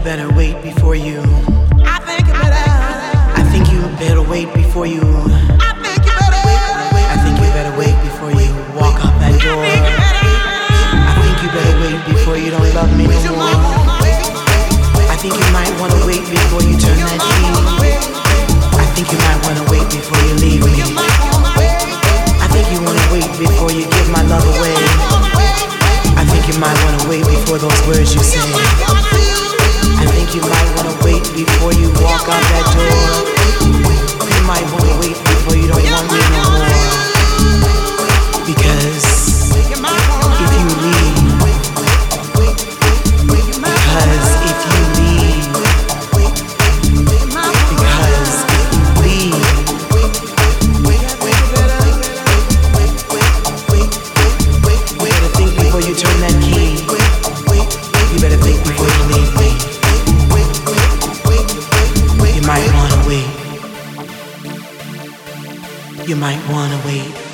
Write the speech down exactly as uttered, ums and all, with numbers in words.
better wait before you. I think you better. I think you better wait before you. I think you better. I think you better wait before you walk out that door. I think you better wait before you don't love me no more. I think you might wanna wait before you turn that key. I think you might wanna wait before you leave me. I think you wanna wait before you give my love away. I think you might wanna wait before those words you say. I think you might wanna wait before you walk out that door. You might wanna wait before you don't want me no more. Because if you leave, because if you leave, because if you leave, you better think before you turn that key. You better think before you leave me. You might wanna wait. You might wanna wait.